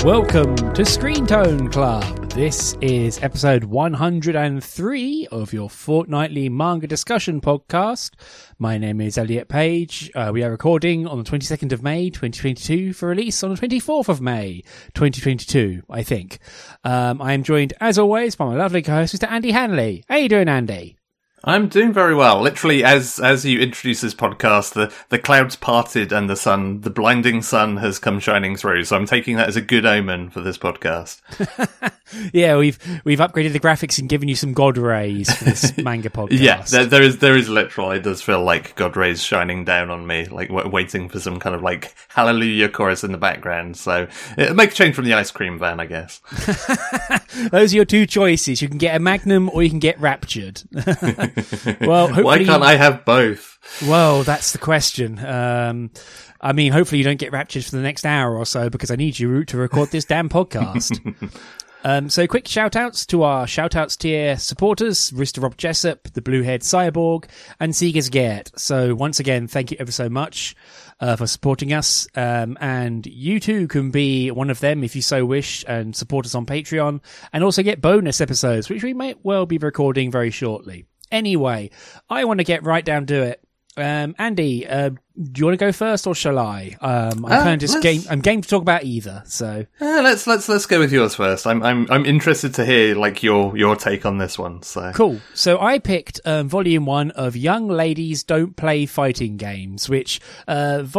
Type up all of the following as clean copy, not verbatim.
Welcome to Screen Tone Club. This is episode 103 of your fortnightly manga discussion podcast. My name is Elliot Page. We are recording on the 22nd of May 2022 for release on the 24th of May 2022, I think. I am joined, as always, by my lovely co-host, Mr. Andy Hanley. How you doing, Andy? I'm doing very well. Literally, as you introduce this podcast, the clouds parted and the blinding sun has come shining through. So I'm taking that as a good omen for this podcast. Yeah, we've upgraded the graphics and given you some God rays for this manga podcast. Yeah, there is literally, it does feel like God rays shining down on me, like waiting for some kind of like hallelujah chorus in the background. So it'll make a change from the ice cream van, I guess. Those are your two choices. You can get a Magnum or you can get Raptured. Well, hopefully, why can't I have both? Well, that's the question. I mean, hopefully you don't get raptured for the next hour or so because I need you to record this damn podcast. So quick shout-outs to our shout-outs tier supporters, Rooster Rob Jessup, the Blue-Haired Cyborg, and Seegers Gert. So once again, thank you ever so much for supporting us. And you too can be one of them if you so wish and support us on Patreon and also get bonus episodes, which we might well be recording very shortly. Anyway, I want to get right down to it. Andy, do you want to go first or shall I? I'm kind of just I'm game to talk about either. So let's go with yours first. I'm interested to hear like your take on this one. So cool. So I picked volume 1 of Young Ladies Don't Play Fighting Games, which both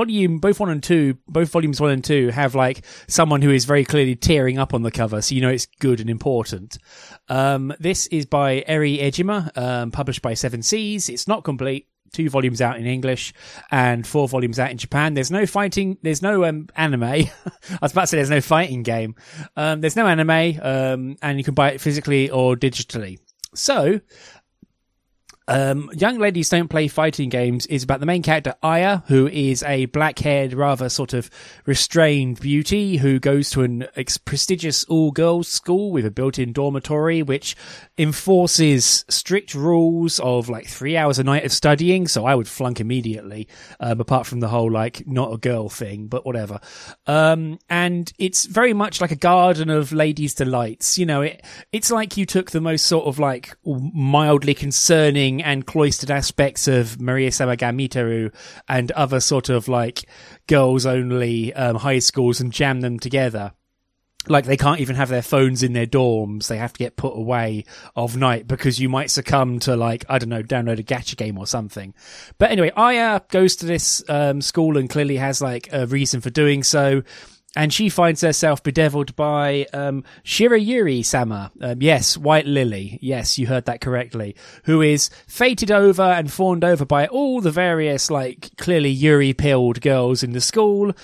volumes 1 and 2 have like someone who is very clearly tearing up on the cover, so you know it's good and important. This is by Eri Ejima, published by Seven Seas. It's not complete. 2 volumes out in English and 4 volumes out in Japan. There's no anime. I was about to say there's no fighting game. There's no anime, and you can buy it physically or digitally. So, Young Ladies Don't Play Fighting Games is about the main character, Aya, who is a black-haired, rather sort of restrained beauty who goes to an prestigious all-girls school with a built-in dormitory, which enforces strict rules of like 3 hours a night of studying. So I would flunk immediately, apart from the whole like not a girl thing, but whatever. And it's very much like a garden of ladies' delights. You know, it's like you took the most sort of like mildly concerning and cloistered aspects of Maria Samagami and other sort of like girls only high schools and jam them together. Like they can't even have their phones in their dorms. They have to get put away of night because you might succumb to like, I don't know, download a gacha game or something. But anyway, Aya goes to this school and clearly has like a reason for doing so. And she finds herself bedeviled by Shirayuri-sama. Yes, White Lily. Yes, you heard that correctly. Who is fated over and fawned over by all the various, like, clearly Yuri-pilled girls in the school.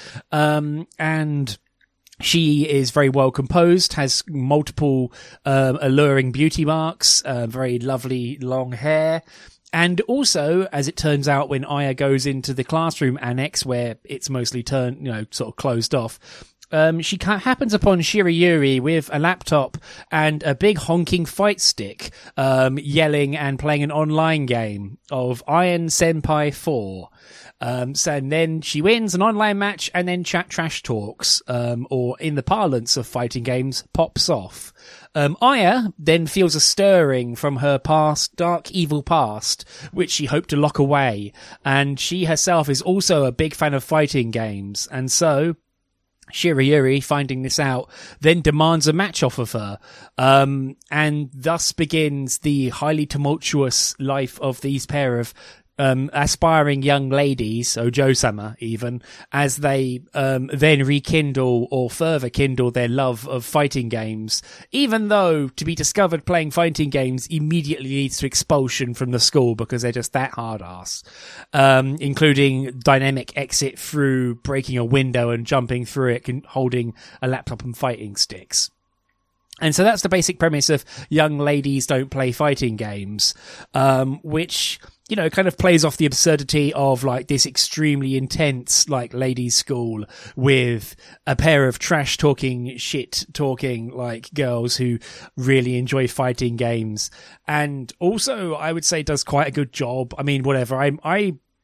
And she is very well composed, has multiple alluring beauty marks, very lovely long hair. And also, as it turns out, when Aya goes into the classroom annex where it's mostly sort of closed off, she happens upon Shirayuri with a laptop and a big honking fight stick, yelling and playing an online game of Iron Senpai 4. And then she wins an online match and then trash talks, or in the parlance of fighting games, pops off. Aya then feels a stirring from her past, dark, evil past, which she hoped to lock away. And she herself is also a big fan of fighting games. And so Shirayuri, finding this out, then demands a match off of her. And thus begins the highly tumultuous life of these pair of aspiring young ladies, Ojo-sama even, as they then rekindle or further kindle their love of fighting games, even though to be discovered playing fighting games immediately leads to expulsion from the school because they're just that hard-ass, including dynamic exit through breaking a window and jumping through it, holding a laptop and fighting sticks. And so that's the basic premise of Young Ladies Don't Play Fighting Games, which, you know, kind of plays off the absurdity of like this extremely intense like ladies' school with a pair of trash talking, shit talking like girls who really enjoy fighting games. And also I would say does quite a good job. I mean, whatever.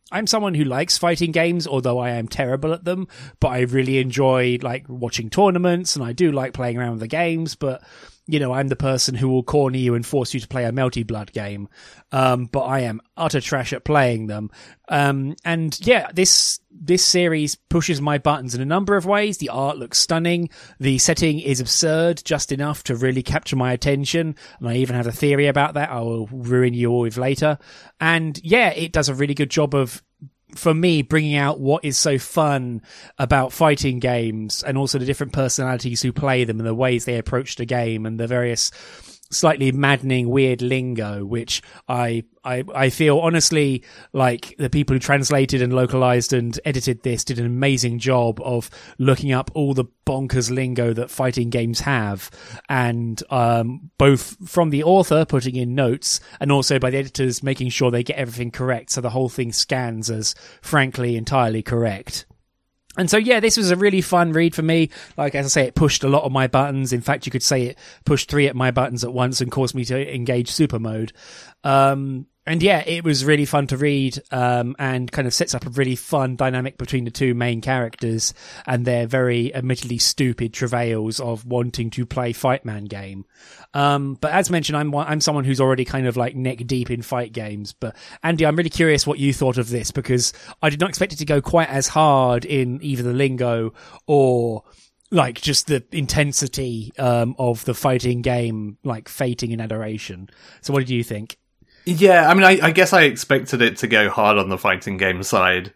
I'm someone who likes fighting games, although I am terrible at them, but I really enjoy like watching tournaments and I do like playing around with the games, but you know, I'm the person who will corner you and force you to play a Melty Blood game. But I am utter trash at playing them. And yeah, this series pushes my buttons in a number of ways. The art looks stunning. The setting is absurd, just enough to really capture my attention. And I even have a theory about that I will ruin you all with later. And yeah, it does a really good job of, for me, bringing out what is so fun about fighting games and also the different personalities who play them and the ways they approach the game and the various slightly maddening, weird lingo, which I feel honestly like the people who translated and localized and edited this did an amazing job of looking up all the bonkers lingo that fighting games have, and both from the author putting in notes and also by the editors making sure they get everything correct so the whole thing scans as frankly entirely correct. And so, yeah, this was a really fun read for me. Like, as I say, it pushed a lot of my buttons. In fact, you could say it pushed 3 of my buttons at once and caused me to engage super mode. And yeah, it was really fun to read, and kind of sets up a really fun dynamic between the two main characters and their very admittedly stupid travails of wanting to play Fightman game. But as mentioned, I'm someone who's already kind of like neck deep in fight games. But Andy, I'm really curious what you thought of this, because I did not expect it to go quite as hard in either the lingo or like just the intensity, of the fighting game, like Fating in Adoration. So what did you think? Yeah, I mean, I guess I expected it to go hard on the fighting game side.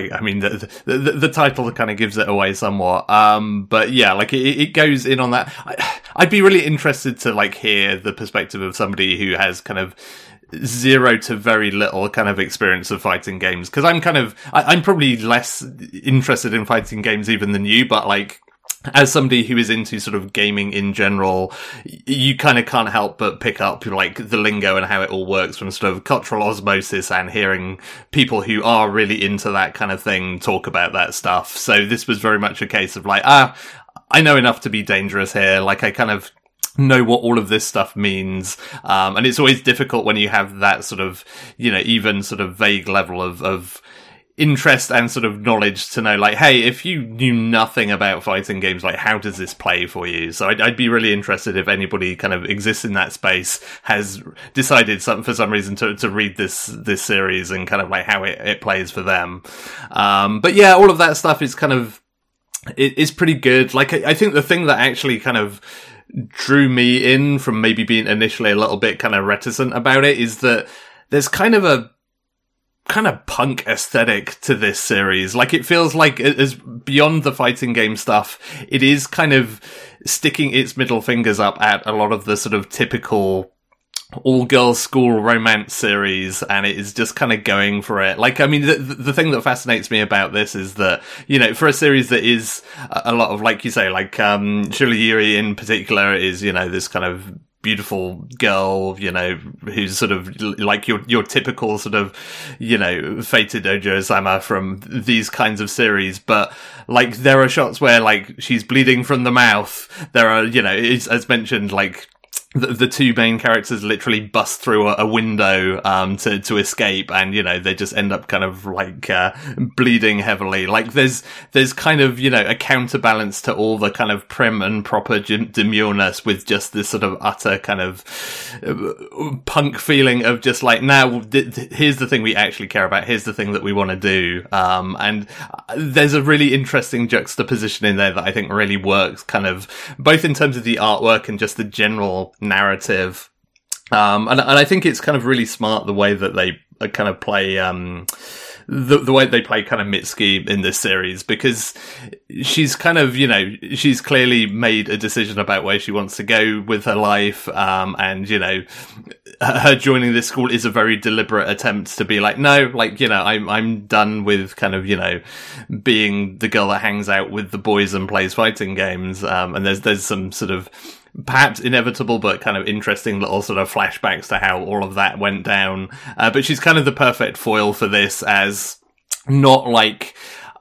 The title kind of gives it away somewhat. But yeah, like it goes in on that. I'd be really interested to like hear the perspective of somebody who has kind of zero to very little kind of experience of fighting games. Cause I'm probably less interested in fighting games even than you, but like, as somebody who is into sort of gaming in general, you kind of can't help but pick up like the lingo and how it all works from sort of cultural osmosis and hearing people who are really into that kind of thing talk about that stuff. So this was very much a case of like, I know enough to be dangerous here. Like I kind of know what all of this stuff means. And it's always difficult when you have that sort of, you know, even sort of vague level of interest and sort of knowledge to know, like, hey, if you knew nothing about fighting games, like, how does this play for you? So I'd be really interested if anybody kind of exists in that space, has decided for some reason to read this series and kind of like how it plays for them. But yeah, all of that stuff is kind of, it is pretty good. Like, I think the thing that actually kind of drew me in from maybe being initially a little bit kind of reticent about it is that there's kind of a kind of punk aesthetic to this series. Like, it feels like, as beyond the fighting game stuff, it is kind of sticking its middle fingers up at a lot of the sort of typical all-girls school romance series, and it is just kind of going for it. Like, I mean, the thing that fascinates me about this is that, you know, for a series that is a lot of, like you say, like, Shirayuri in particular is, you know, this kind of beautiful girl, you know, who's sort of like your typical sort of, you know, fated Ojo-sama from these kinds of series. But like, there are shots where like she's bleeding from the mouth. There are, you know, it's, as mentioned, like, the two main characters literally bust through a window to escape, and you know, they just end up kind of like bleeding heavily. Like, there's kind of, you know, a counterbalance to all the kind of prim and proper demureness with just this sort of utter kind of punk feeling of just like, now here's the thing we actually care about, here's the thing that we want to do. And there's a really interesting juxtaposition in there that I think really works, kind of both in terms of the artwork and just the general narrative. And I think it's kind of really smart the way that they kind of play, the way they play kind of Mitsuki in this series, because she's kind of, you know, she's clearly made a decision about where she wants to go with her life. And, you know, her joining this school is a very deliberate attempt to be like, no, like, you know, I'm done with kind of, you know, being the girl that hangs out with the boys and plays fighting games. And there's some sort of perhaps inevitable but kind of interesting little sort of flashbacks to how all of that went down. But she's kind of the perfect foil for this, as not like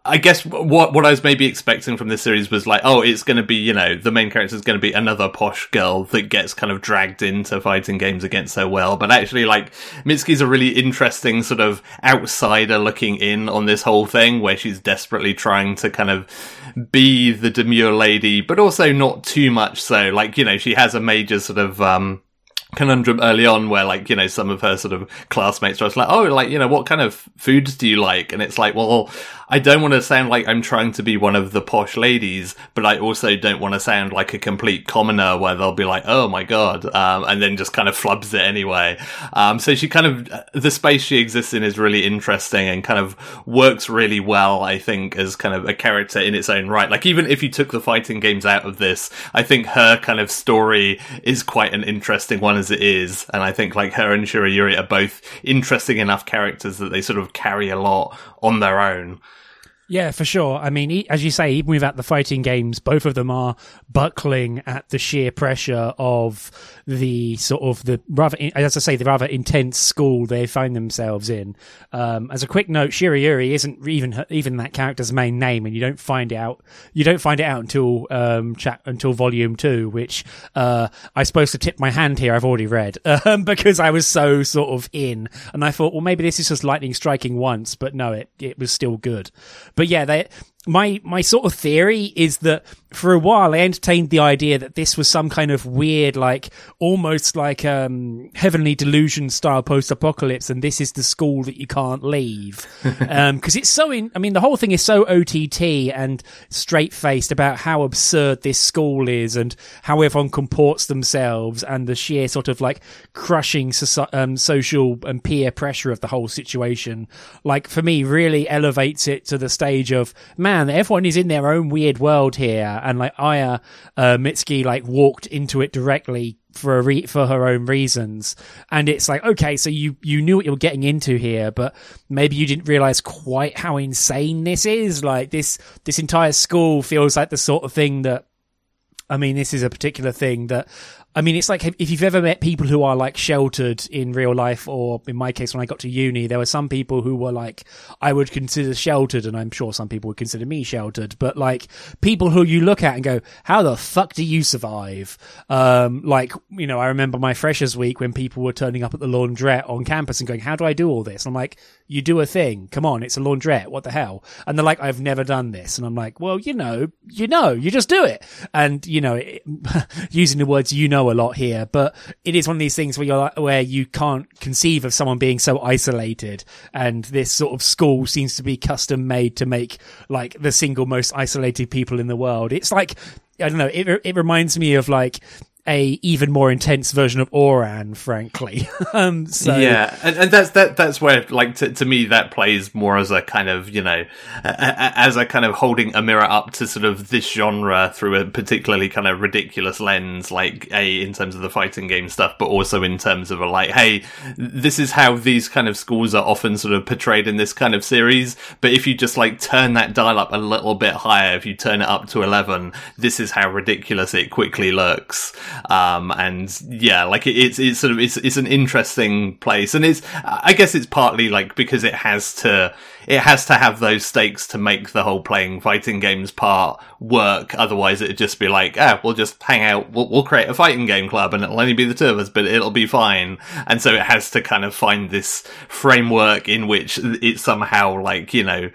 I guess what I was maybe expecting from this series was like, oh, it's going to be, the main character is going to be another posh girl that gets kind of dragged into fighting games against her will. But actually, like, Mitsuki's a really interesting sort of outsider looking in on this whole thing, where she's desperately trying to kind of be the demure lady, but also not too much so. Like, she has a major sort of conundrum early on where, like, some of her sort of classmates are like, oh, like, what kind of foods do you like? And it's like, well, I don't want to sound like I'm trying to be one of the posh ladies, but I also don't want to sound like a complete commoner where they'll be like, oh my god, and then just kind of flubs it anyway. So she kind of, the space she exists in is really interesting and kind of works really well, I think, as kind of a character in its own right. Like, even if you took the fighting games out of this, I think her kind of story is quite an interesting one as it is. And I think, like, her and Shirayuri are both interesting enough characters that they sort of carry a lot on their own. Yeah, for sure. I mean, as you say, even without the fighting games, both of them are buckling at the sheer pressure of the sort of the rather, as I say, the rather intense school they find themselves in. As a quick note, Shirayuri isn't even that character's main name, and you don't find it out until until volume 2, which I'm supposed to tip my hand here. I've already read because I was so sort of in, and I thought, well, maybe this is just lightning striking once, but no, it was still good. But yeah, my sort of theory is that for a while I entertained the idea that this was some kind of weird, like, almost like Heavenly Delusion style post-apocalypse, and this is the school that you can't leave. Because it's so the whole thing is so OTT and straight-faced about how absurd this school is and how everyone comports themselves, and the sheer sort of, like, crushing social and peer pressure of the whole situation, like, for me, really elevates it to the stage of, man, everyone is in their own weird world here, and, like, Aya Mitsuki, like, walked into it directly for her own reasons, and it's like, okay, so you knew what you were getting into here, but maybe you didn't realize quite how insane this is. Like, this entire school feels like the sort of thing that, I mean, this is a particular thing that, I mean, it's like if you've ever met people who are, like, sheltered in real life, or in my case, when I got to uni, there were some people who were, like, I would consider sheltered, and I'm sure some people would consider me sheltered, but, like, people who you look at and go, how the fuck do you survive? Like, I remember my freshers week when people were turning up at the laundrette on campus and going, how do I do all this? And I'm like, you do a thing. Come on, it's a laundrette. What the hell? And they're like, I've never done this. And I'm like, well, you just do it. And, using the words, a lot here, but it is one of these things where you can't conceive of someone being so isolated, and this sort of school seems to be custom made to make, like, the single most isolated people in the world. It's like, I don't know, it reminds me of, like, a even more intense version of Oran, frankly. So yeah, and that's where, like, to me, that plays more as a kind of, as a kind of holding a mirror up to sort of this genre through a particularly kind of ridiculous lens, like, in terms of the fighting game stuff, but also in terms of like, hey, this is how these kind of schools are often sort of portrayed in this kind of series, but if you just, like, turn that dial up a little bit higher, if you turn it up to 11, this is how ridiculous it quickly looks. And yeah, like, it's an interesting place, and I guess it's partly, like, because it has to have those stakes to make the whole playing fighting games part work. Otherwise it'd just be like, we'll just hang out, we'll create a fighting game club and it'll only be the two of us, but it'll be fine. And so it has to kind of find this framework in which it's somehow, like,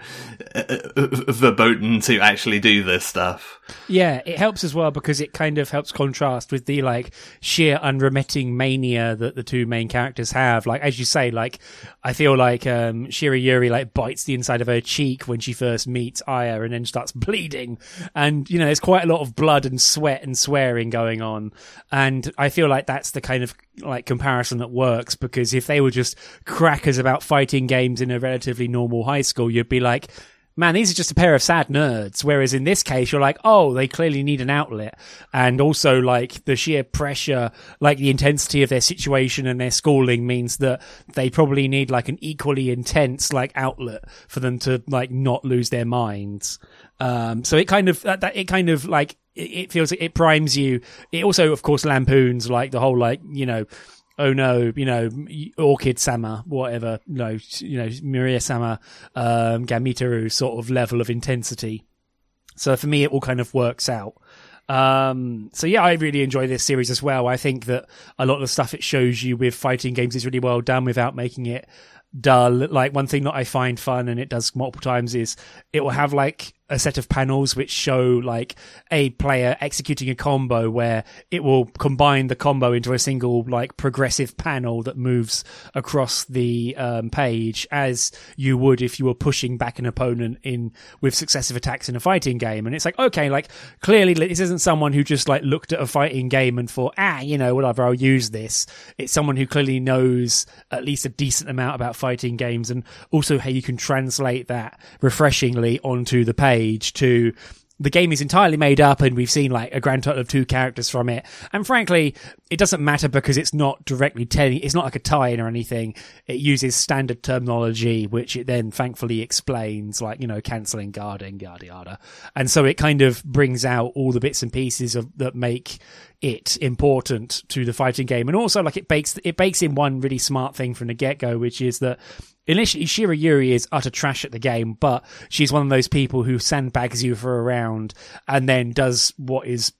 verboten to actually do this stuff. Yeah, it helps as well because it kind of helps contrast with the, like, sheer unremitting mania that the two main characters have. Like, as you say, like, I feel like Shirayuri, like, bites the inside of her cheek when she first meets Aya and then starts bleeding. And, there's quite a lot of blood and sweat and swearing going on. And I feel like that's the kind of, like, comparison that works, because if they were just crackers about fighting games in a relatively normal high school, you'd be like, man, these are just a pair of sad nerds. Whereas in this case, you're like, oh, they clearly need an outlet. And also, like, the sheer pressure, like, the intensity of their situation and their schooling means that they probably need, like, an equally intense, like, outlet for them to, like, not lose their minds. So it kind of, like, it feels like it primes you. It also, of course, lampoons, like, the whole, like, oh no, Orchid Sama, whatever, Miria Sama, Gamitaru sort of level of intensity. So for me, it all kind of works out. So yeah, I really enjoy this series as well. I think that a lot of the stuff it shows you with fighting games is really well done without making it dull. Like, one thing that I find fun, and it does multiple times, is it will have like a set of panels which show like a player executing a combo where it will combine the combo into a single like progressive panel that moves across the page, as you would if you were pushing back an opponent in with successive attacks in a fighting game. And it's like, okay, like clearly this isn't someone who just like looked at a fighting game and thought, whatever, I'll use this. It's someone who clearly knows at least a decent amount about fighting games, and also how you can translate that refreshingly onto the page to the game is entirely made up, and we've seen like a grand total of 2 characters from it. And frankly, it doesn't matter because it's not directly it's not like a tie-in or anything. It uses standard terminology, which it then thankfully explains, like, cancelling, guarding, yada yada. And so it kind of brings out all the bits and pieces that make it important to the fighting game. And also, like, it bakes in one really smart thing from the get-go, which is that initially Shira Yuri is utter trash at the game, but she's one of those people who sandbags you for a round and then does what is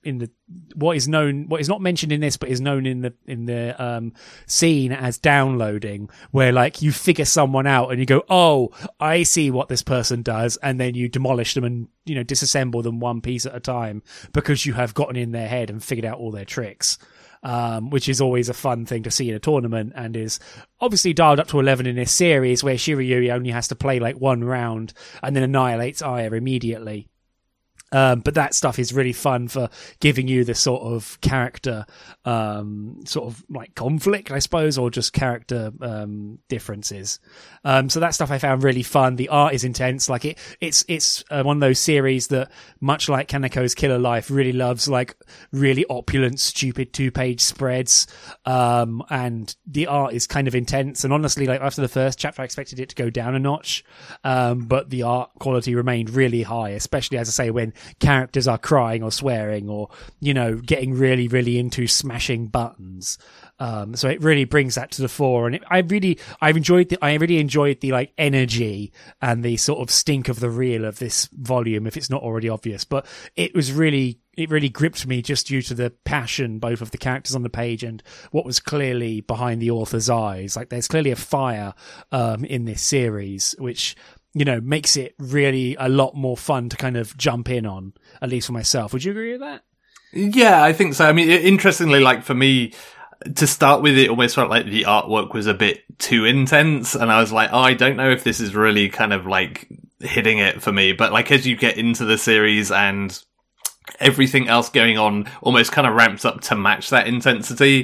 not mentioned in this, but is known in the scene as downloading, where like you figure someone out and you go, oh, I see what this person does, and then you demolish them and disassemble them one piece at a time because you have gotten in their head and figured out all their tricks. Which is always a fun thing to see in a tournament, and is obviously dialed up to 11 in this series, where Shirayuri only has to play like one round and then annihilates Aya immediately. But that stuff is really fun for giving you this sort of character, sort of like conflict, I suppose, or just character differences. So that stuff I found really fun. The art is intense. Like it's one of those series that, much like Kaneko's Killer Life, really loves like really opulent, stupid 2-page spreads. And the art is kind of intense. And honestly, like after the first chapter, I expected it to go down a notch. But the art quality remained really high, especially, as I say, when characters are crying or swearing or, getting really, really into smashing buttons. So it really brings that to the fore. And I really enjoyed the like energy and the sort of stink of the real of this volume, if it's not already obvious. But it really gripped me just due to the passion, both of the characters on the page and what was clearly behind the author's eyes. Like, there's clearly a fire in this series, which, makes it really a lot more fun to kind of jump in on, at least for myself. Would you agree with that? Yeah, I think so. I mean, interestingly, like for me, to start with, it almost felt like the artwork was a bit too intense, and I was like, I don't know if this is really kind of like hitting it for me. But like, as you get into the series and everything else going on almost kind of ramps up to match that intensity,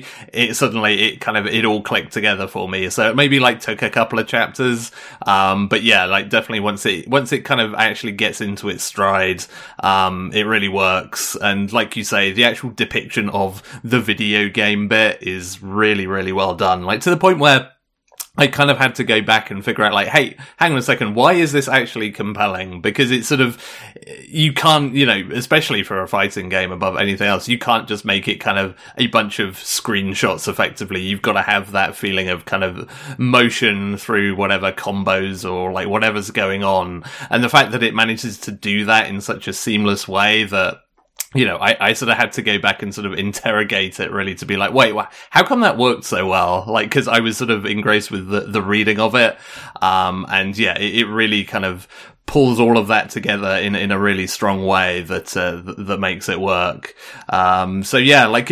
it all clicked together for me. So it maybe like took a couple of chapters, but yeah, like definitely once it kind of actually gets into its stride, it really works. And like you say, the actual depiction of the video game bit is really, really well done, like to the point where I kind of had to go back and figure out, like, hey, hang on a second, why is this actually compelling? Because it's sort of, you can't, especially for a fighting game above anything else, you can't just make it kind of a bunch of screenshots effectively. You've got to have that feeling of kind of motion through whatever combos or like whatever's going on. And the fact that it manages to do that in such a seamless way that, I sort of had to go back and sort of interrogate it really to be like, wait, how come that worked so well? Like, cause I was sort of engrossed with the reading of it. And yeah, it really kind of pulls all of that together in a really strong way that makes it work. So yeah, like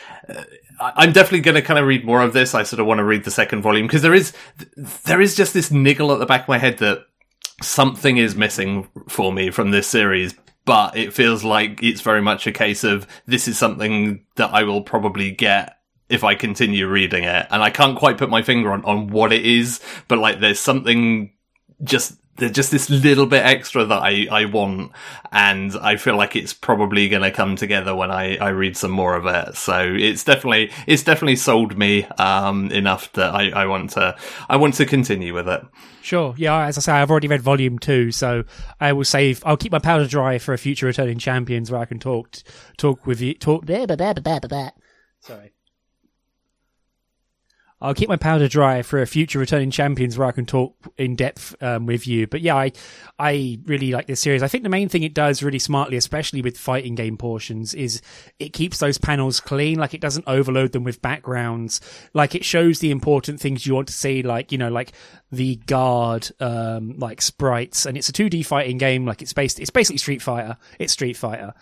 I'm definitely going to kind of read more of this. I sort of want to read the second volume because there is just this niggle at the back of my head that something is missing for me from this series. But it feels like it's very much a case of this is something that I will probably get if I continue reading it. And I can't quite put my finger on what it is, but like there's something there's just this little bit extra that I want, and I feel like it's probably going to come together when I read some more of it. So it's definitely sold me enough that I want to continue with it. Sure. Yeah, as I say, I've already read volume 2, so I'll keep my powder dry for a future Returning Champions where I can talk with you. Sorry. I'll keep my powder dry for a future returning champions where I can talk in depth with you. But yeah, I really like this series. I think the main thing it does really smartly, especially with fighting game portions, is it keeps those panels clean. Like, it doesn't overload them with backgrounds. Like, it shows the important things you want to see, like, you know, like the guard, like sprites, and it's a 2D fighting game. Like, it's basically Street Fighter. It's Street Fighter.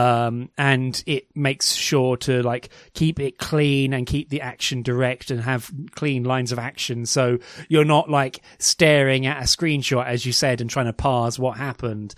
And it makes sure to like keep it clean and keep the action direct and have clean lines of action, so you're not like staring at a screenshot, as you said, and trying to parse what happened.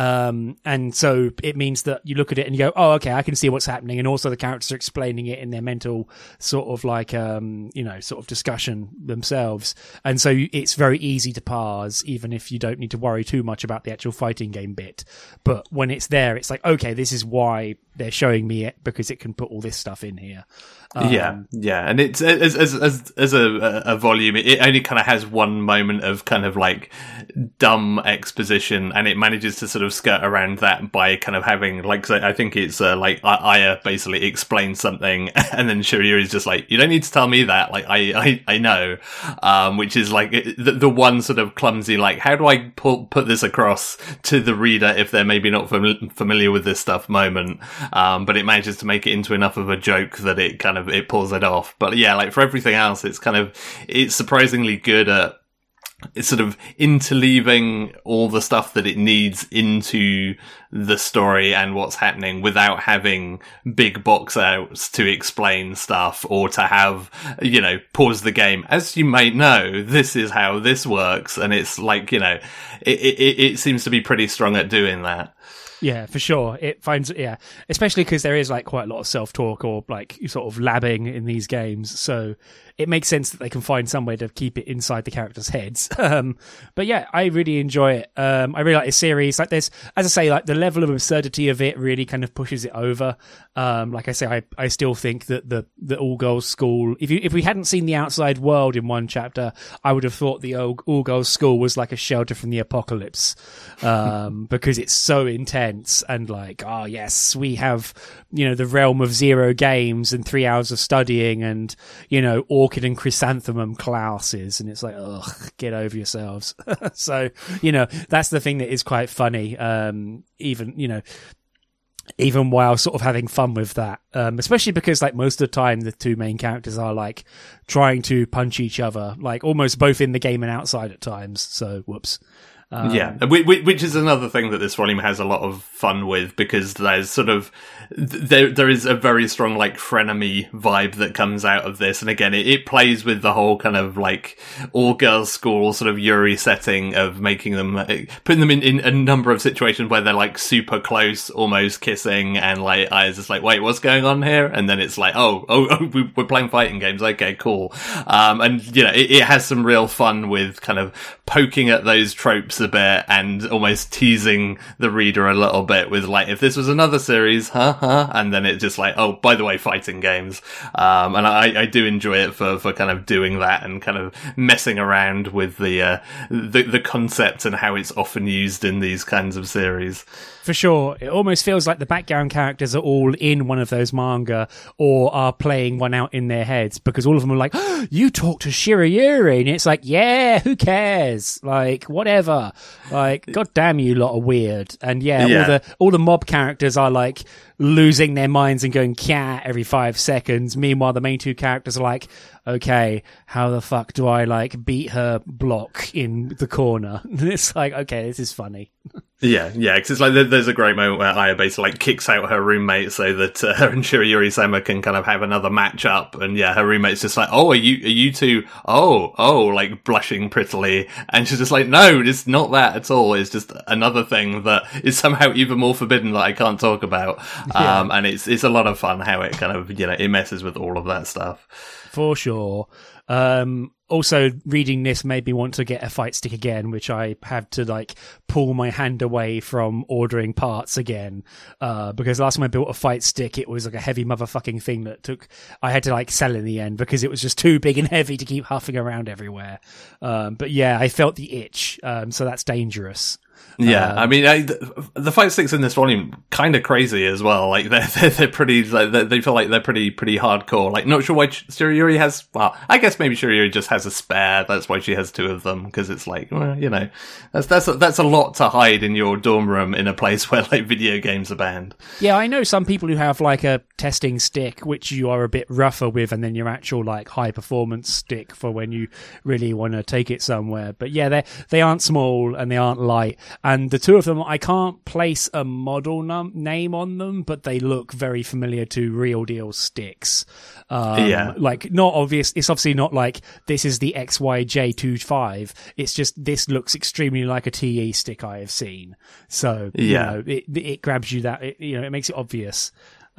And so it means that you look at it and you go, oh, okay, I can see what's happening, and also the characters are explaining it in their mental sort of like you know, sort of discussion themselves, and so it's very easy to parse, even if you don't need to worry too much about the actual fighting game bit. But when it's there, it's like, okay, this is why they're showing me it, because it can put all this stuff in here. Yeah, and it's as a volume, it only kind of has one moment of kind of like dumb exposition, and it manages to sort of skirt around that by kind of having, like, I think it's like Aya basically explains something, and then Shiryuri's just like, you don't need to tell me that, like I know, which is like the one sort of clumsy, like, how do I put this across to the reader if they're maybe not familiar with this stuff moment, but it manages to make it into enough of a joke that it pulls it off. But yeah, like for everything else, it's surprisingly good at sort of interleaving all the stuff that it needs into the story and what's happening without having big box outs to explain stuff or to have, you know, pause the game. As you might know, this is how this works. And it's like, you know, it seems to be pretty strong at doing that. Yeah, for sure. It finds, yeah, especially because there is like quite a lot of self-talk or like sort of labbing in these games. So it makes sense that they can find some way to keep it inside the characters' heads. But yeah, I really enjoy it. I really like this series. Like, there's, as I say, like the level of absurdity of it really kind of pushes it over. Like I say, I still think that the all-girls school, if we hadn't seen the outside world in one chapter, I would have thought the all-girls school was like a shelter from the apocalypse. Because it's so intense and like, oh yes, we have, you know, the realm of 0 games and 3 hours of studying and, you know, orchid and chrysanthemum classes, and it's like, ugh, get over yourselves. So, you know, that's the thing that is quite funny, even while sort of having fun with that, especially because like most of the time the two main characters are like trying to punch each other, like almost both in the game and outside at times. So whoops. Yeah, which is another thing that this volume has a lot of fun with, because there's sort of there is a very strong like frenemy vibe that comes out of this, and again it plays with the whole kind of like all girls school sort of Yuri setting of making them, putting them in a number of situations where they're like super close, almost kissing, and like I was just like, wait, what's going on here? And then it's like, oh, we're playing fighting games, okay, cool. And you know, it has some real fun with kind of poking at those tropes a bit and almost teasing the reader a little bit with like, if this was another series, and then it's just like, oh, by the way, fighting games. And I do enjoy it for kind of doing that and kind of messing around with the concept and how it's often used in these kinds of series. For sure. It almost feels like the background characters are all in one of those manga or are playing one out in their heads, because all of them are like, oh, you talk to Shiryuri, and it's like, yeah, who cares? Like, whatever. Like, god damn, you lot are weird. And yeah. all the mob characters are like losing their minds and going kya every 5 seconds. Meanwhile, the main two characters are like, okay, how the fuck do I like beat her block in the corner? And it's like, okay, this is funny. Yeah, because it's like there's a great moment where Aya basically like kicks out her roommate so that her and Shiryuri-sama can kind of have another match up, and yeah, her roommate's just like, oh, are you two? Oh, like blushing prettily, and she's just like, no, it's not that at all. It's just another thing that is somehow even more forbidden that I can't talk about. Yeah. And it's a lot of fun how it kind of, you know, it messes with all of that stuff. For sure. Also, reading this made me want to get a fight stick again, which I had to like pull my hand away from ordering parts again. Because last time I built a fight stick, it was like a heavy motherfucking thing that I had to like sell in the end because it was just too big and heavy to keep huffing around everywhere. But yeah, I felt the itch. So that's dangerous. Yeah, I mean, the fight sticks in this volume kind of crazy as well. Like they're pretty. Like, they feel like they're pretty hardcore. Like, not sure why Shirayuri has. Well, I guess maybe Shirayuri just has a spare. That's why she has two of them, because it's like, well, you know, that's a lot to hide in your dorm room in a place where like video games are banned. Yeah, I know some people who have like a testing stick, which you are a bit rougher with, and then your actual like high performance stick for when you really want to take it somewhere. But yeah, they aren't small and they aren't light. And the two of them, I can't place a model name on them, but they look very familiar to Real Deal sticks. Like, not obvious. It's obviously not like this is the XYJ25. It's just this looks extremely like a TE stick I have seen. So, you know, it grabs you that, it makes it obvious.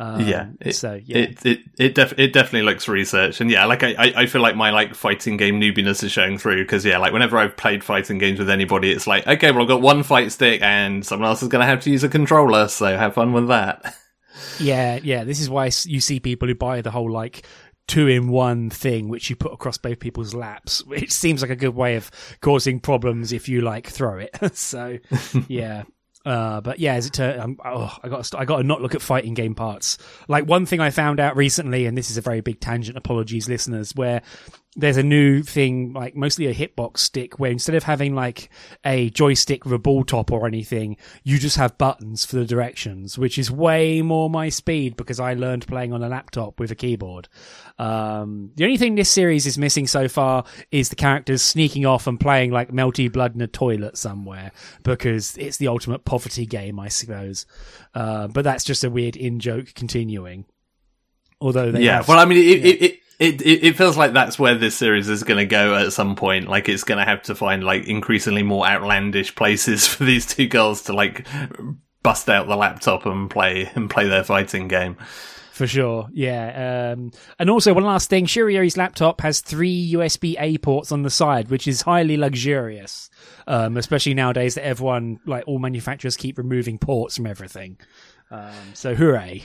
It definitely looks researched, and yeah, like I feel like my like fighting game noobiness is showing through, because yeah, like whenever I've played fighting games with anybody, it's like, okay, well, I've got one fight stick and someone else is going to have to use a controller, so have fun with that. Yeah, this is why you see people who buy the whole like 2-in-1 thing, which you put across both people's laps, which seems like a good way of causing problems if you like throw it. So yeah. But yeah, I got to not look at fighting game parts. Like, one thing I found out recently, and this is a very big tangent, apologies listeners, where there's a new thing, like mostly a hitbox stick, where instead of having like a joystick with a ball top or anything, you just have buttons for the directions, which is way more my speed because I learned playing on a laptop with a keyboard. The only thing this series is missing so far is the characters sneaking off and playing like Melty Blood in a toilet somewhere, because it's the ultimate poverty game, I suppose. But that's just a weird in-joke continuing. Although well, I mean, it feels like that's where this series is going to go at some point. Like, it's going to have to find like increasingly more outlandish places for these two girls to like bust out the laptop and play their fighting game. For sure, yeah. And also, one last thing, Shirayuri's laptop has 3 USB-A ports on the side, which is highly luxurious, especially nowadays that everyone, like all manufacturers, keep removing ports from everything. So hooray.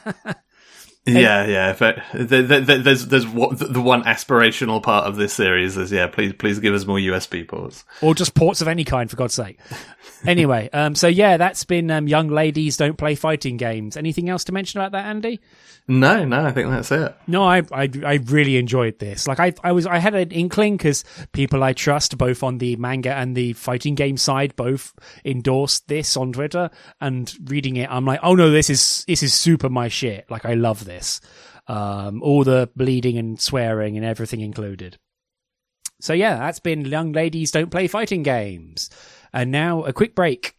Yeah. But there's the one aspirational part of this series is, please give us more USB ports, or just ports of any kind, for God's sake. Anyway, so yeah, that's been Young Ladies Don't Play Fighting Games. Anything else to mention about that, Andy? No, I think that's it. No, I really enjoyed this. Like, I had an inkling, because people I trust, both on the manga and the fighting game side, both endorsed this on Twitter, and reading it, I'm like, oh no, this is super my shit. Like, I love this. All the bleeding and swearing and everything included. So yeah, that's been Young Ladies Don't Play Fighting Games. And now a quick break.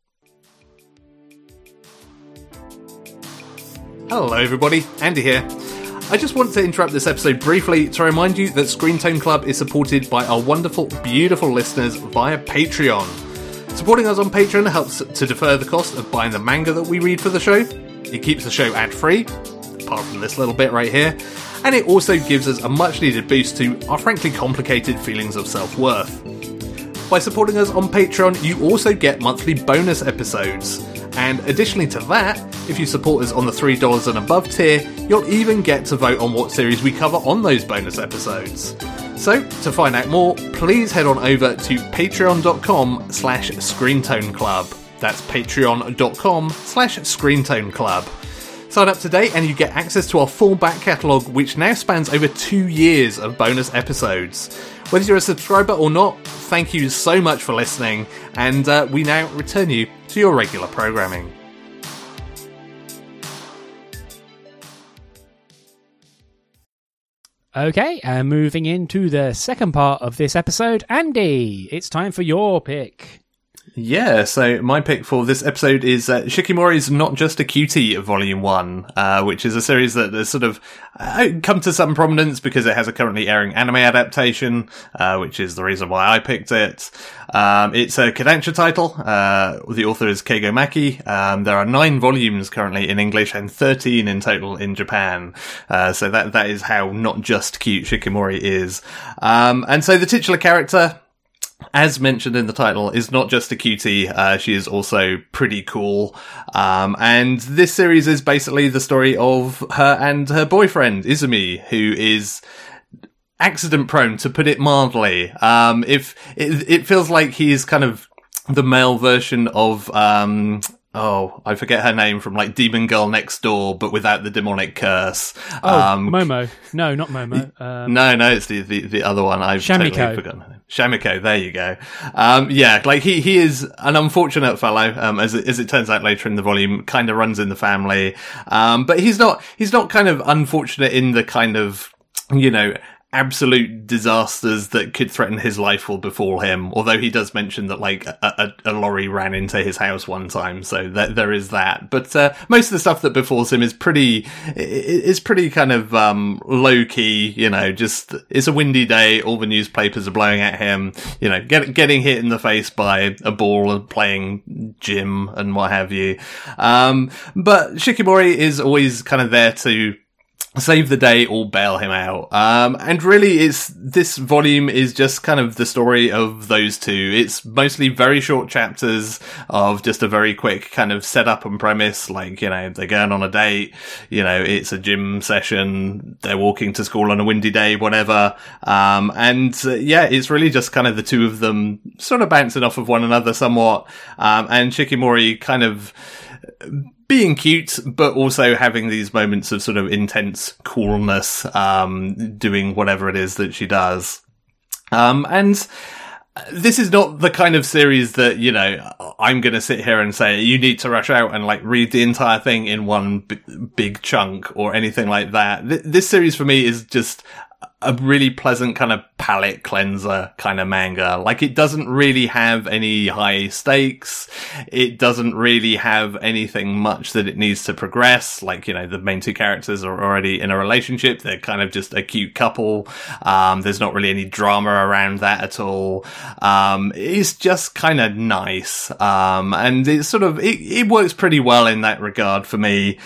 Hello everybody, Andy here. I just want to interrupt this episode briefly to remind you that Screen Tone Club is supported by our wonderful, beautiful listeners via Patreon. Supporting us on Patreon helps to defer the cost of buying the manga that we read for the show. It keeps the show ad-free, apart from this little bit right here, and it also gives us a much-needed boost to our frankly complicated feelings of self-worth. By supporting us on Patreon, you also get monthly bonus episodes. And additionally to that, if you support us on the $3 and above tier, you'll even get to vote on what series we cover on those bonus episodes. So, to find out more, please head on over to patreon.com/ScreenToneClub. That's patreon.com/ScreenToneClub. Sign up today and you get access to our full back catalogue, which now spans over 2 years of bonus episodes. Whether you're a subscriber or not, thank you so much for listening, and we now return you to your regular programming. Okay, and moving into the second part of this episode, Andy, it's time for your pick. Yeah, so my pick for this episode is Shikimori's Not Just a Cutie Volume 1, which is a series that has sort of come to some prominence because it has a currently airing anime adaptation, which is the reason why I picked it. It's a Kodansha title. The author is Keigo Maki. There are 9 volumes currently in English and 13 in total in Japan. So that is how not just cute Shikimori is. And so the titular character, as mentioned in the title, is not just a cutie, she is also pretty cool. And this series is basically the story of her and her boyfriend, Izumi, who is accident prone, to put it mildly. If it feels like he's kind of the male version of I forget her name, from like Demon Girl Next Door, but without the demonic curse. Momo. No, not Momo. No, it's the other one. I've Shamiko. Totally forgotten her name. Shamiko, there you go. Yeah, like he is an unfortunate fellow, as it turns out later in the volume, kind of runs in the family. But he's not kind of unfortunate in the kind of, absolute disasters that could threaten his life will befall him. Although he does mention that like a lorry ran into his house one time, so there is that. But most of the stuff that befalls him is pretty kind of low key. Just it's a windy day. All the newspapers are blowing at him. Getting hit in the face by a ball and playing gym and what have you. But Shikimori is always kind of there to save the day or bail him out. And really this volume is just kind of the story of those two. It's mostly very short chapters of just a very quick kind of setup and premise. Like, they're going on a date, it's a gym session, they're walking to school on a windy day, whatever. It's really just kind of the two of them sort of bouncing off of one another somewhat. And Shikimori kind of being cute, but also having these moments of sort of intense coolness, doing whatever it is that she does. And this is not the kind of series that, I'm going to sit here and say, you need to rush out and like read the entire thing in one big chunk or anything like that. This series for me is just a really pleasant kind of palate cleanser kind of manga. Like, it doesn't really have any high stakes. It doesn't really have anything much that it needs to progress. Like, the main two characters are already in a relationship. They're kind of just a cute couple. There's not really any drama around that at all. It's just kind of nice. And it's sort of, it works pretty well in that regard for me.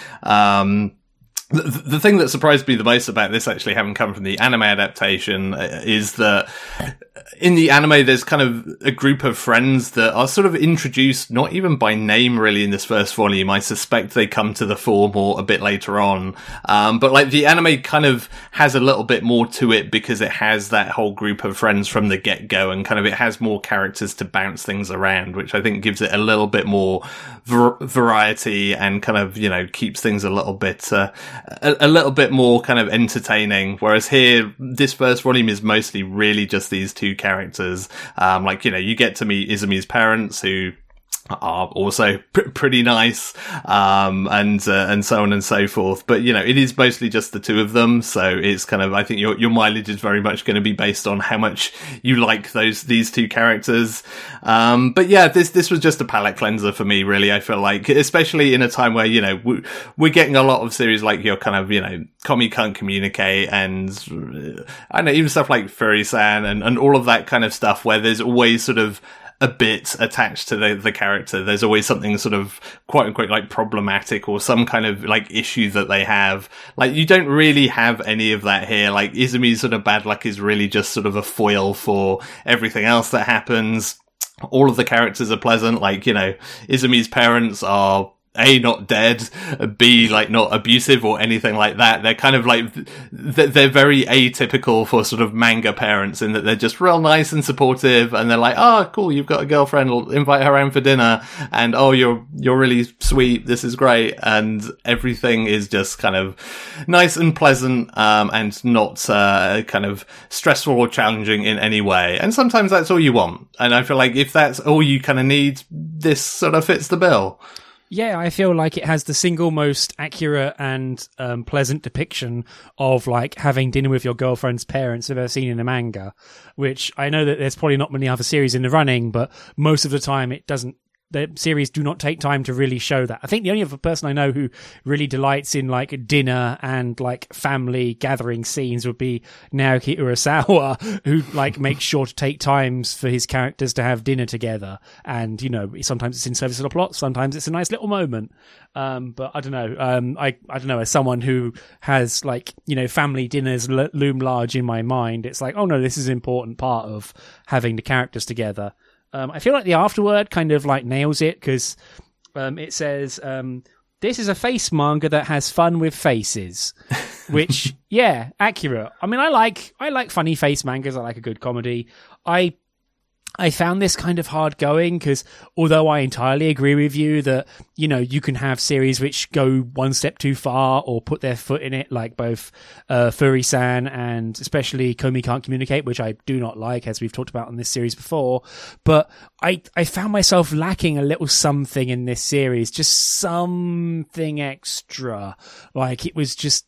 The thing that surprised me the most about this, actually having come from the anime adaptation, is that in the anime there's kind of a group of friends that are sort of introduced, not even by name really in this first volume. I suspect they come to the fore more a bit later on. But like the anime kind of has a little bit more to it because it has that whole group of friends from the get-go, and kind of it has more characters to bounce things around, which I think gives it a little bit more variety and kind of, keeps things a little bit more kind of entertaining. Whereas here, this first volume is mostly really just these two characters. You get to meet Izumi's parents, who are also pretty nice, and so on and so forth. But, it is mostly just the two of them. So it's kind of, I think your mileage is very much going to be based on how much you like these two characters. But yeah, this was just a palate cleanser for me, really. I feel like, especially in a time where, we're getting a lot of series like your kind of, Komi Can't Communicate, and I don't know, even stuff like Furry-san and all of that kind of stuff, where there's always sort of a bit attached to the character. There's always something sort of quote unquote like problematic or some kind of like issue that they have. Like, you don't really have any of that here. Like, Izumi's sort of bad luck is really just sort of a foil for everything else that happens. All of the characters are pleasant. Like, Izumi's parents are A, not dead, B, like not abusive or anything like that. They're kind of like, they're very atypical for sort of manga parents, in that they're just real nice and supportive, and they're like, oh, cool, you've got a girlfriend, we'll invite her around for dinner, and oh, you're really sweet, this is great, and everything is just kind of nice and pleasant, and not kind of stressful or challenging in any way. And sometimes that's all you want, and I feel like if that's all you kind of need, this sort of fits the bill. Yeah, I feel like it has the single most accurate and pleasant depiction of like having dinner with your girlfriend's parents I've ever seen in a manga, which I know that there's probably not many other series in the running, but most of the time it doesn't. The series do not take time to really show that. I think the only other person I know who really delights in like dinner and like family gathering scenes would be Naoki Urasawa, who like makes sure to take times for his characters to have dinner together. And, sometimes it's in service of the plot, sometimes it's a nice little moment. But I don't know. I don't know, as someone who has like, family dinners loom large in my mind, it's like, oh no, this is an important part of having the characters together. I feel like the afterword kind of like nails it, because it says, this is a face manga that has fun with faces, which, yeah, accurate. I mean, I like funny face mangas. I like a good comedy. I I found this kind of hard going because although I entirely agree with you that, you know, you can have series which go one step too far or put their foot in it, like both Furi-san and especially Komi Can't Communicate, which I do not like, as we've talked about on this series before. But I found myself lacking a little something in this series, just something extra. Like it was just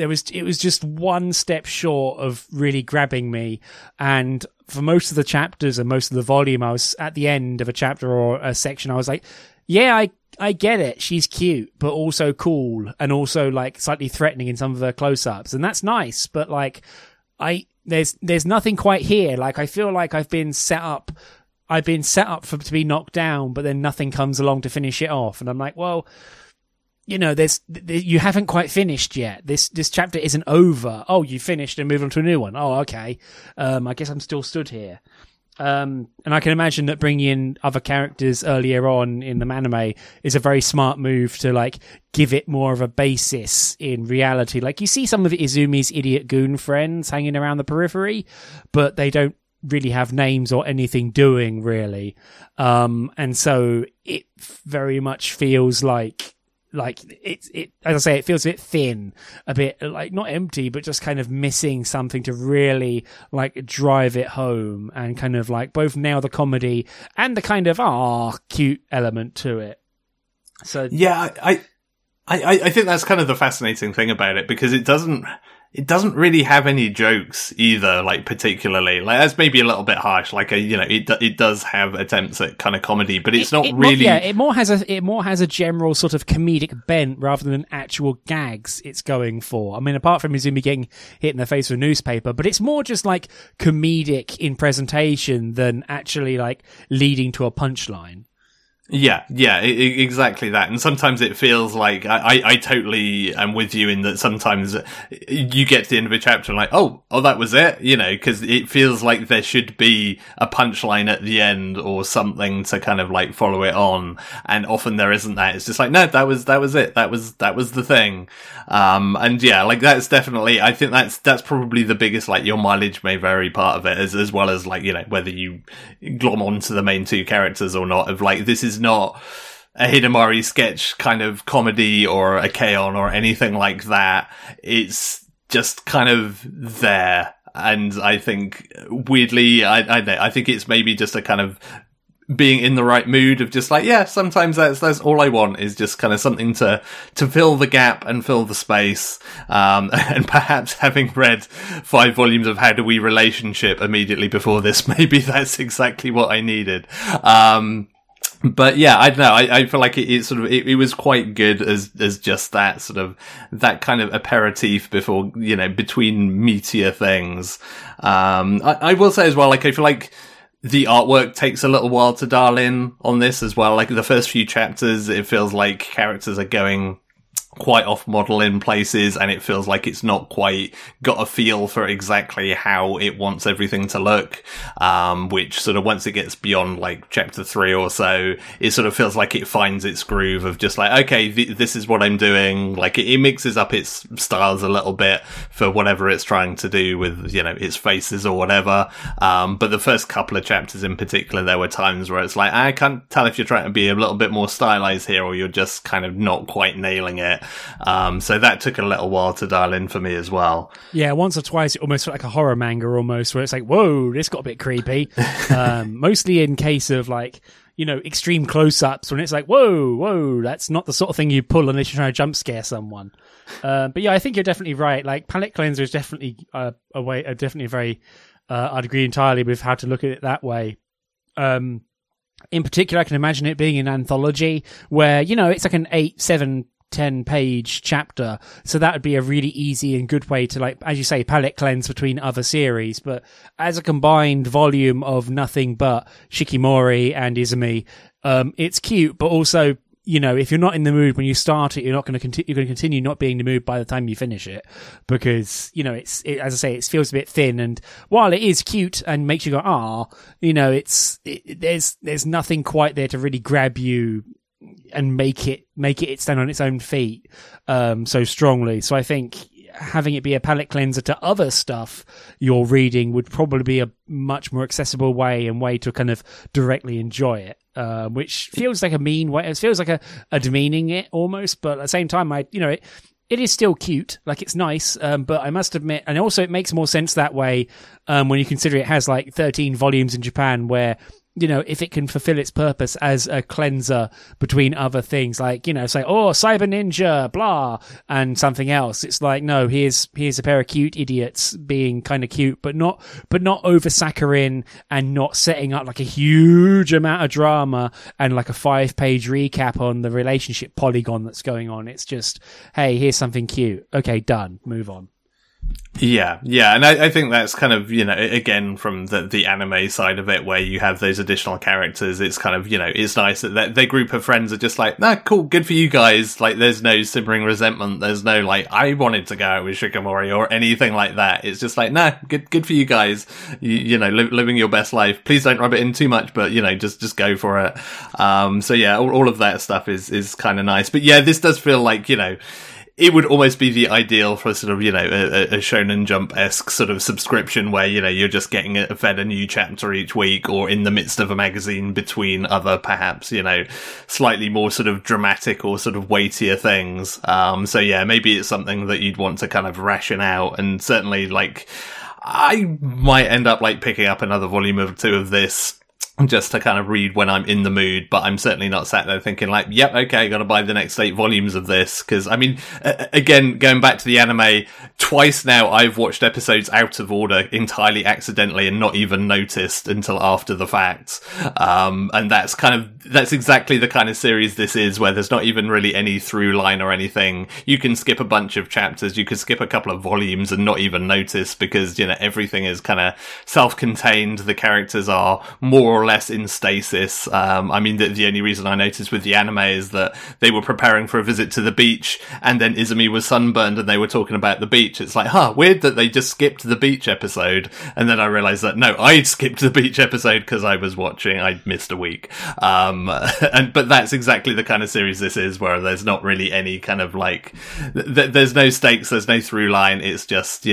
one step short of really grabbing me. And for most of the chapters and most of the volume, I was at the end of a chapter or a section, I was like, yeah, I get it. She's cute, but also cool and also like slightly threatening in some of her close-ups. And that's nice. But like, there's nothing quite here. Like, I feel like I've been set up to be knocked down, but then nothing comes along to finish it off. And I'm like, well, you know, you haven't quite finished yet. This chapter isn't over. Oh, you finished and moved on to a new one. Oh, okay. I guess I'm still stood here. And I can imagine that bringing in other characters earlier on in the anime is a very smart move to like give it more of a basis in reality. Like you see some of Izumi's idiot goon friends hanging around the periphery, but they don't really have names or anything doing really. And so it very much feels like it as I say, it feels a bit thin, a bit like not empty, but just kind of missing something to really like drive it home and kind of like both nail the comedy and the kind of cute element to it. So yeah, I think that's kind of the fascinating thing about it, because it doesn't really have any jokes either, like particularly. Like that's maybe a little bit harsh. Like it does have attempts at kind of comedy, but it's not really. Yeah, it more has a general sort of comedic bent rather than actual gags it's going for. I mean, apart from Izumi getting hit in the face with a newspaper, but it's more just like comedic in presentation than actually like leading to a punchline. Yeah, exactly that. And sometimes it feels like I totally am with you in that sometimes you get to the end of a chapter and like, oh, that was it, you know, because it feels like there should be a punchline at the end or something to kind of like follow it on. And often there isn't that. It's just like, no, that was it. That was the thing. And yeah, like that's definitely, I think that's probably the biggest, like your mileage may vary part of it as well as like, you know, whether you glom onto the main two characters or not, of like, this is not a Hidamari sketch kind of comedy or a K-On! Or anything like that. It's just kind of there. And I think weirdly, I think it's maybe just a kind of being in the right mood of just like, yeah, sometimes that's all I want is just kind of something to fill the gap and fill the space. And perhaps having read 5 volumes of How Do We Relationship immediately before this, maybe that's exactly what I needed. But yeah, I don't know. I feel like it was quite good as just that sort of, that kind of aperitif before, you know, between meatier things. I will say as well, like, I feel like the artwork takes a little while to dial in on this as well. Like the first few chapters, it feels like characters are going quite off model in places, and it feels like it's not quite got a feel for exactly how it wants everything to look, which sort of once it gets beyond like chapter 3 or so, it sort of feels like it finds its groove of just like, okay, this is what I'm doing. Like it mixes up its styles a little bit for whatever it's trying to do with, you know, its faces or whatever. But the first couple of chapters in particular, there were times where it's like, I can't tell if you're trying to be a little bit more stylized here or you're just kind of not quite nailing it. So that took a little while to dial in for me as well. Yeah, once or twice it almost felt like a horror manga almost, where it's like, whoa, this got a bit creepy. Mostly in case of like, you know, extreme close-ups when it's like, whoa, that's not the sort of thing you pull unless you're trying to jump scare someone. But yeah, I think you're definitely right. Like Palette Cleanser is definitely definitely very, I'd agree entirely with how to look at it that way. In particular, I can imagine it being an anthology where, you know, it's like an 8, 7, 10-page chapter, so that would be a really easy and good way to, like, as you say, palette cleanse between other series. But as a combined volume of nothing but Shikimori and Izumi, it's cute, but also, you know, if you're not in the mood when you start it, you're going to continue not being in the mood by the time you finish it, because, you know, as I say, it feels a bit thin. And while it is cute and makes you go, you know, there's nothing quite there to really grab you and make it stand on its own feet so strongly. So I think having it be a palate cleanser to other stuff you're reading would probably be a much more accessible way to kind of directly enjoy it. Which feels like a mean way. It feels like a demeaning it almost, but at the same time, it is still cute. Like, it's nice, but I must admit, and also it makes more sense that way when you consider it has like 13 volumes in Japan, where, if it can fulfill its purpose as a cleanser between other things, like, say, Cyber Ninja, blah, and something else. It's like, no, here's a pair of cute idiots being kind of cute, but not over saccharine and not setting up like a huge amount of drama and like a 5-page recap on the relationship polygon that's going on. It's just, hey, here's something cute. Okay, done. Move on. Yeah, and I think that's kind of, again, from the anime side of it, where you have those additional characters, it's kind of, it's nice that their group of friends are just like, cool, good for you guys. Like, there's no simmering resentment. There's no, like, I wanted to go out with Shikamori or anything like that. It's just like, good for you guys. Living your best life. Please don't rub it in too much, but, just go for it. So yeah, all of that stuff is kind of nice. But yeah, this does feel like, it would almost be the ideal for sort of, a Shonen Jump-esque sort of subscription where, you're just getting fed a new chapter each week, or in the midst of a magazine between other, perhaps, slightly more sort of dramatic or sort of weightier things. So yeah, maybe it's something that you'd want to kind of ration out, and certainly, like, I might end up, like, picking up another volume or two of this just to kind of read when I'm in the mood, but I'm certainly not sat there thinking like, yep, okay, gotta buy the next 8 volumes of this. Cause I mean, again, going back to the anime, twice now I've watched episodes out of order entirely accidentally and not even noticed until after the fact. And that's exactly the kind of series this is, where there's not even really any through line or anything. You can skip a bunch of chapters, you could skip a couple of volumes and not even notice, because, everything is kind of self-contained. The characters are more or less in stasis. I mean, the only reason I noticed with the anime is that they were preparing for a visit to the beach, and then Izumi was sunburned and they were talking about the beach. It's like, weird that they just skipped the beach episode. And then I realized that, no, I'd skipped the beach episode because I was watching, I'd missed a week. But that's exactly the kind of series this is, where there's not really any kind of like, there's no stakes, there's no through line. It's just,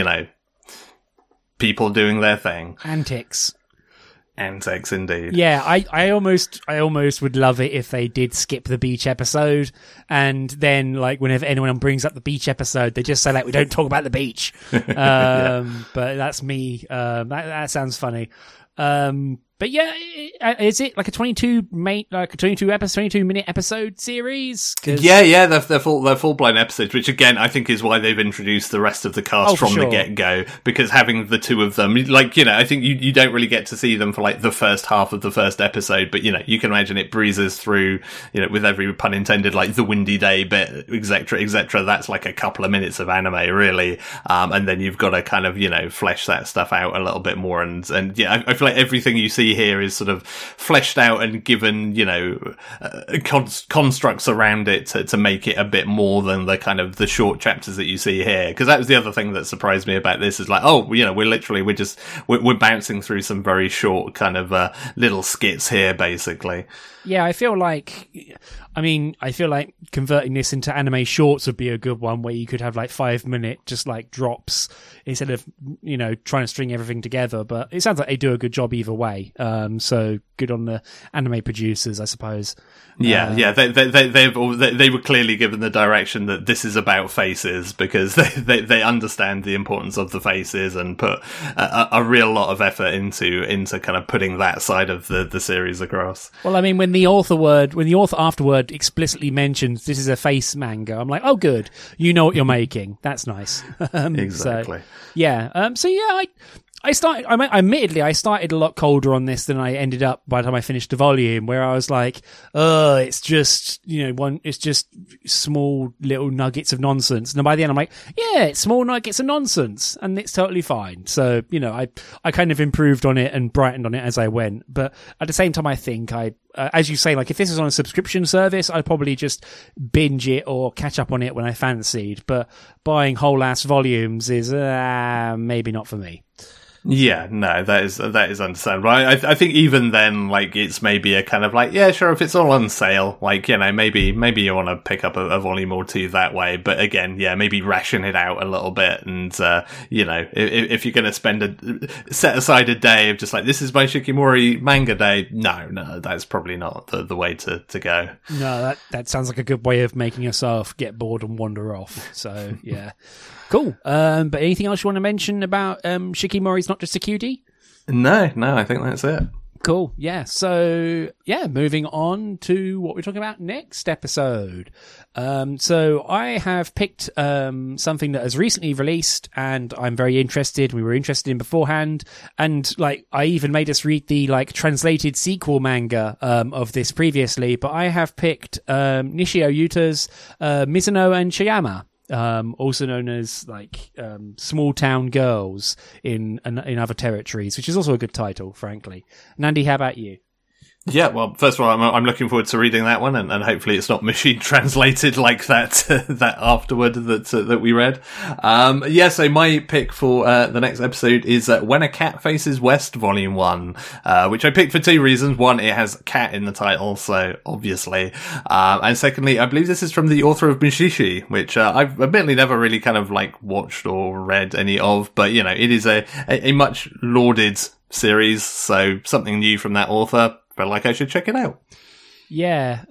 people doing their thing. Antics, indeed. Yeah, I almost would love it if they did skip the beach episode, and then, like, whenever anyone brings up the beach episode, they just say, like, we don't talk about the beach. Yeah. But that's me. That sounds funny. But yeah, is it like a 22 minute episode series? Yeah, they're full blown episodes, which again I think is why they've introduced the rest of the cast from the get go, because having the two of them, like, I think you don't really get to see them for like the first half of the first episode, but you can imagine it breezes through, with every pun intended, like the windy day bit, etc. That's like a couple of minutes of anime, really, and then you've got to kind of flesh that stuff out a little bit more, and yeah, I feel like everything you see here is sort of fleshed out and given, constructs around it to make it a bit more than the kind of the short chapters that you see here. Because that was the other thing that surprised me about this, is like, we're bouncing through some very short kind of little skits here, basically. Yeah, I feel like converting this into anime shorts would be a good one, where you could have like 5-minute just like drops instead of, trying to string everything together. But it sounds like they do a good job either way. So good on the anime producers, I suppose. Yeah. They were clearly given the direction that this is about faces, because they understand the importance of the faces and put a real lot of effort into kind of putting that side of the series across. Well, I mean, when the author afterward explicitly mentions this is a face manga, I'm like, oh, good, you know what you're making. That's nice. Exactly. I started a lot colder on this than I ended up by the time I finished the volume, where I was like, it's just, it's just small little nuggets of nonsense. And by the end, I'm like, yeah, it's small nuggets of nonsense, and it's totally fine. So, I kind of improved on it and brightened on it as I went. But at the same time, I think as you say, like, if this is on a subscription service, I'd probably just binge it or catch up on it when I fancied. But buying whole ass volumes is maybe not for me. Yeah, no, that is understandable. I think even then, like, it's maybe a kind of like, yeah, sure, if it's all on sale, like, you know, maybe you want to pick up a volume or two that way. But again, yeah, maybe ration it out a little bit, and you know, if you're going to set aside a day of just like, this is my Shikimori manga day, no, that's probably not the way to go. No, that sounds like a good way of making yourself get bored and wander off. So yeah. Cool. But anything else you want to mention about Shikimori's Not Just a Cutie? No, I think that's it. Cool. Yeah. So, yeah, moving on to what we're talking about next episode. So I have picked something that has recently released, and I'm very interested. We were interested in beforehand, and like I even made us read the like translated sequel manga of this previously. But I have picked Nishio Yuta's Mizuno and Chiyama. Also known as like Small Town Girls in other territories, which is also a good title, frankly. Nandi, how about you? Yeah, well, first of all, I'm looking forward to reading that one, and hopefully it's not machine translated like that afterward that we read. Yeah, so my pick for the next episode is When a Cat Faces West, Volume 1, which I picked for two reasons. One, it has cat in the title, so obviously. And secondly, I believe this is from the author of Mushishi, which I've admittedly never really kind of like watched or read any of, but you know, it is a much lauded series, so something new from that author. Felt like I should check it out. Yeah,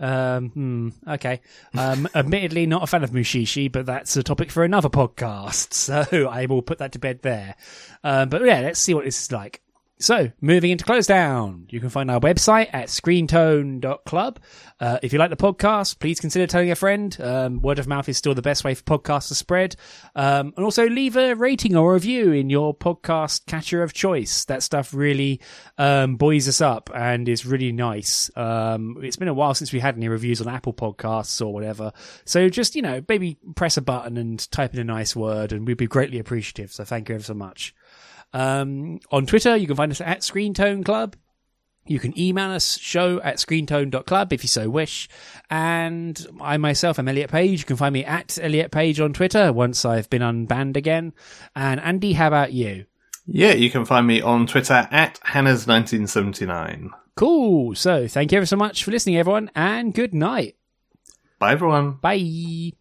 okay. Admittedly, not a fan of Mushishi, but that's a topic for another podcast, so I will put that to bed there. But yeah, let's see what this is like. So, moving into Close Down, you can find our website at screentone.club. If you like the podcast, please consider telling a friend. Word of mouth is still the best way for podcasts to spread. And also leave a rating or review in your podcast catcher of choice. That stuff really buoys us up and is really nice. It's been a while since we had any reviews on Apple Podcasts or whatever. So just, you know, maybe press a button and type in a nice word, and we'd be greatly appreciative. So thank you ever so much. On Twitter, you can find us at Screentone Club. You can email us, show@screentone.club if you so wish. And I myself am Elliot Page. You can find me at Elliot Page on Twitter once I've been unbanned again. And Andy, how about you? Yeah, you can find me on Twitter at Hannah's1979. Cool. So thank you ever so much for listening, everyone, and good night. Bye, everyone. Bye.